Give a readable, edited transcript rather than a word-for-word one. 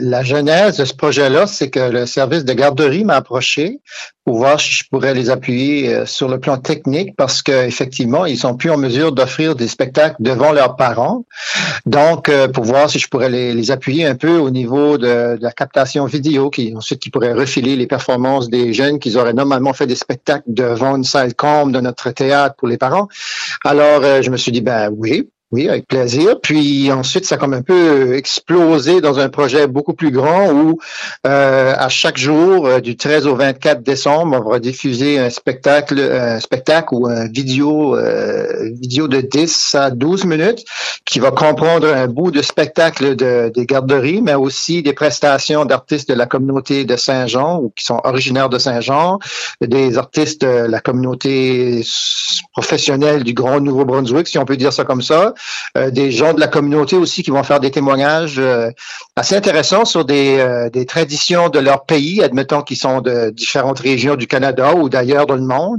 La genèse de ce projet-là, c'est que le service de garderie m'a approché pour voir si je pourrais les appuyer sur le plan technique parce qu'effectivement, ils sont plus en mesure d'offrir des spectacles devant leurs parents. Donc, pour voir si je pourrais les appuyer un peu au niveau de la captation vidéo, qui pourrait refiler les performances des jeunes qui auraient normalement fait des spectacles devant une salle comble de notre théâtre pour les parents. Alors, je me suis dit, ben oui. Oui, avec plaisir. Puis ensuite, ça a comme un peu explosé dans un projet beaucoup plus grand où à chaque jour, du 13 au 24 décembre, on va diffuser un spectacle ou un vidéo de 10 à 12 minutes qui va comprendre un bout de spectacle des garderies, mais aussi des prestations d'artistes de la communauté de Saint-Jean ou qui sont originaires de Saint-Jean, des artistes de la communauté professionnelle du Grand Nouveau-Brunswick, si on peut dire ça comme ça. Des gens de la communauté aussi qui vont faire des témoignages assez intéressants sur des traditions de leur pays, admettons qu'ils sont de différentes régions du Canada ou d'ailleurs dans le monde.